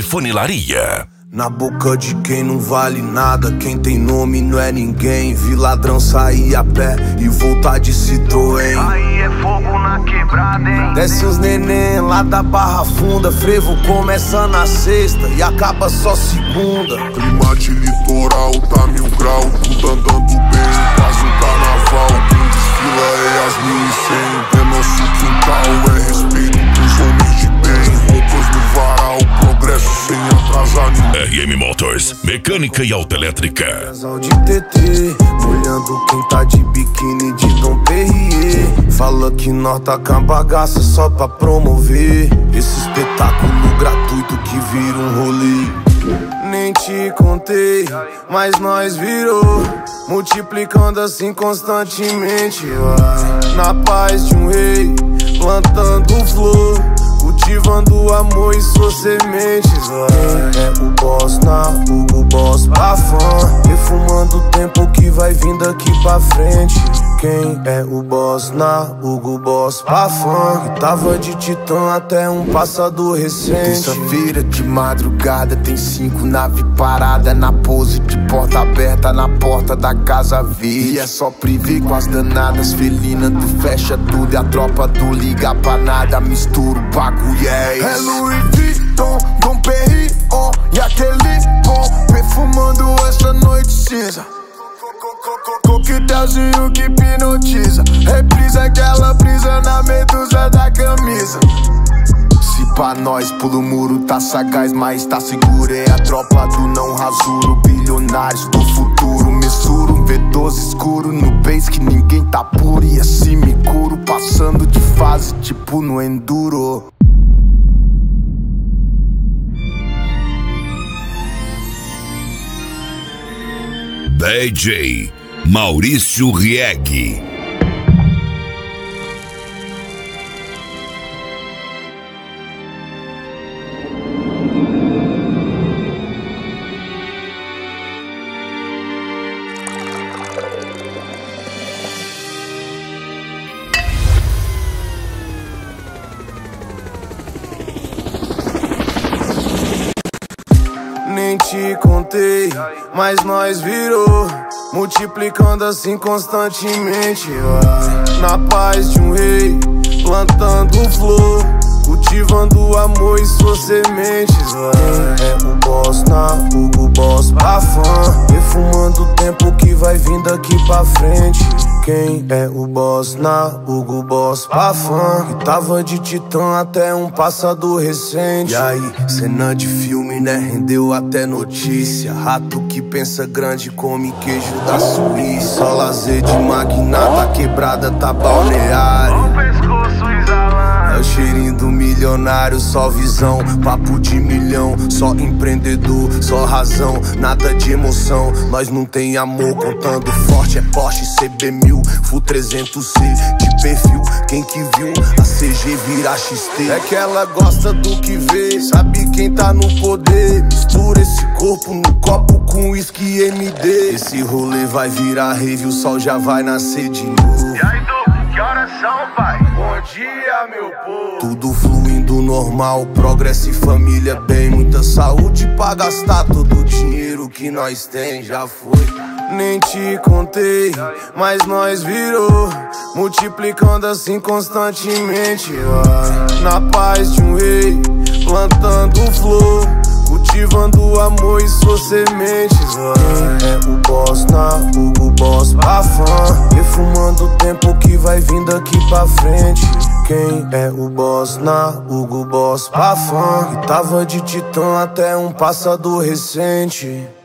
Funilaria. Na boca de quem não vale nada, quem tem nome não é ninguém. Vi ladrão sair a pé e voltar de Citroën. Aí é fogo na quebrada, hein? Desce os neném lá da Barra Funda. Frevo começa na sexta e acaba só segunda. Clima de litoral, tá 1000 grau, tudo andando bem. Quase um carnaval, quem desfila é as 1100. É nosso quintal, é respeito pros homens de bem. Roupas no varal, progresso sem atrasar ninguém. RM Motors, mecânica e autoelétrica. Casal de TT, olhando quem tá de biquíni de Dom Perrier. Fala que nós tá com a bagaça só pra promover esse espetáculo gratuito que vira um rolê. Nem te contei, mas nós virou, multiplicando assim constantemente. Vai na paz de um rei, plantando flor, cultivando amor e suas sementes. Vai. É o boss na Hugo Boss Bafan, refumando o tempo que vai vindo aqui pra frente. Quem é o boss na Hugo Boss Bafan, que tava de Titã até um passado recente. Terça-feira de madrugada tem 5 naves paradas na pose de porta aberta na porta da casa verde. E é só privê com as danadas felinas, tu fecha tudo e a tropa do liga pra nada. Mistura o bagulho, É Louis Vuitton, Dom Perignon e aquele bom, perfumando essa noite cinza. Coquetelzinho que hipnotiza, reprisa aquela brisa na medusa da camisa. Se pra nós pulo o muro tá sagaz, mas tá seguro. É a tropa do não rasuro, bilionários do futuro. Messuro um V12 escuro no base que ninguém tá puro. E assim me curo, passando de fase tipo no enduro. DJ Maurício Rieg. Nem te contei, mas nós virou, multiplicando assim constantemente. Vai na paz de um rei, plantando flor, cultivando amor e suas sementes. Vai. É o boss na Hugo Boss Bafan, refumando o tempo que vai vindo aqui pra frente. Quem é o boss na Hugo Boss Bafan, que tava de Titã até um passado recente. E aí, cena de filme, né? Rendeu até notícia. Rato que pensa grande come queijo da Suíça. Só lazer de magnata, quebrada tá balneário. O pescoço exalando. É o cheirinho do milionário, só visão, papo de milhão. Só empreendedor, só razão, nada de emoção. Nós não tem amor, contando forte. É Porsche CB1000, Full 300C de perfil. Quem que viu a CG virar XT? É que ela gosta do que vê, sabe quem tá no poder. Mistura esse corpo no copo com whisky MD. Esse rolê vai virar rave, o sol já vai nascer de novo. E aí, Du, que horas são, pai? Bom dia, meu povo. Tudo fluindo normal, progresso e família bem. Muita saúde pra gastar todo o dinheiro que nós tem, já foi. Nem te contei, mas nós virou, multiplicando assim constantemente. Vai na paz de um rei, plantando flor, cultivando amor e suas sementes. Vai. É o boss na Hugo Boss Bafan, refumando o tempo que vai vindo aqui pra frente. Quem é o boss na Hugo Boss Bafan, que tava de Titã até um passado recente.